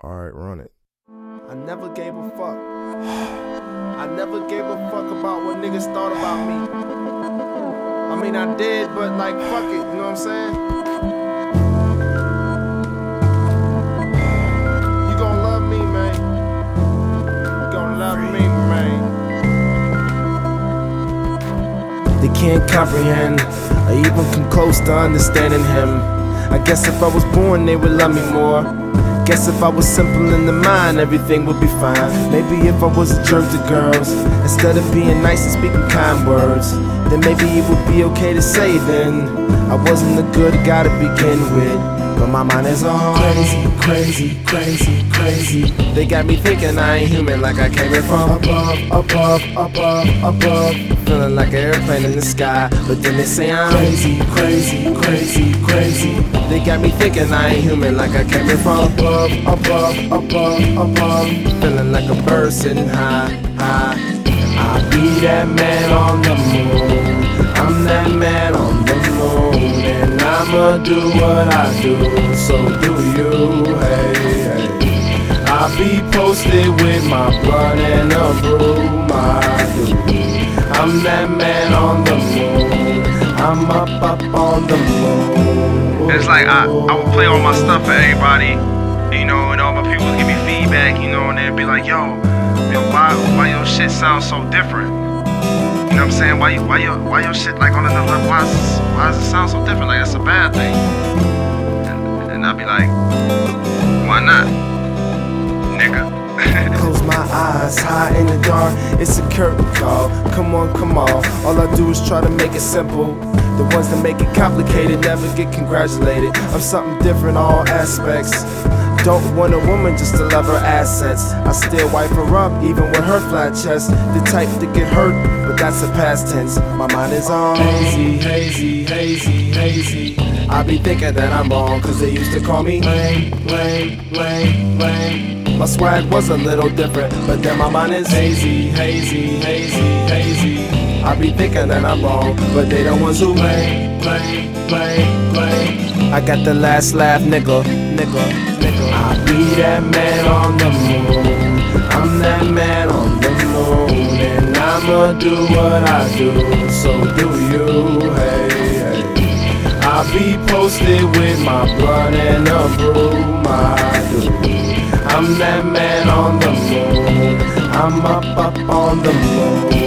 Alright, run it. I never gave a fuck. I never gave a fuck about what niggas thought about me. I mean, I did, but like, fuck it, you know what I'm saying? You gon' love me, man. You gon' love me, man. They can't comprehend or even come close to understanding him. I guess if I was born, they would love me more. Guess if I was simple in the mind, everything would be fine. Maybe if I was a jerk to girls, instead of being nice and speaking kind words, then maybe it would be okay to say then I wasn't a good guy to begin with. But my mind is all crazy, crazy, crazy, crazy. They got me thinking I ain't human, like I came in from above, above, above, above. Feeling like an airplane in the sky, but then they say I'm crazy, crazy, crazy, crazy. They got me thinking I ain't human, like I came in from above, above, above, above. Feeling like a bird sitting high, high. I'll be that man on the moon. I'm that man on the moon, and I'ma do what I do, so do you, hey, hey. I'll be posted with my blood and a broom, I do. I'm that man on the moon. I'm up on the moon. It's like I would play all my stuff for everybody, you know, and all my people would give me feedback, you know, and they'd be like, yo, why your shit sounds so different? You know what I'm saying? Why your shit like on another level? Why does it sound so different? Like that's a bad thing. And I'd be like, why not, nigga? Close my eyes, high in the dark, it's a curtain call. Come on, all I do is try to make it simple. The ones that make it complicated never get congratulated. I'm something different, all aspects. Don't want a woman just to love her assets. I still wipe her up, even with her flat chest. The type to get hurt, but that's a past tense. My mind is all hazy, hazy, hazy, hazy. I be thinking that I'm wrong, cause they used to call me lame, lame, lame, lame. My swag was a little different, but then my mind is hazy, hazy, hazy, hazy. I be thinking that I'm wrong, but they the ones who lame, lame, lame, lame. I got the last laugh, nigga, nigga, nigga. I'll be that man on the moon. I'm that man on the moon, and I'ma do what I do, so do you, hey, hey. I'll be posted with my blood and a broom, I do. I'm that man on the moon. I'm up on the moon.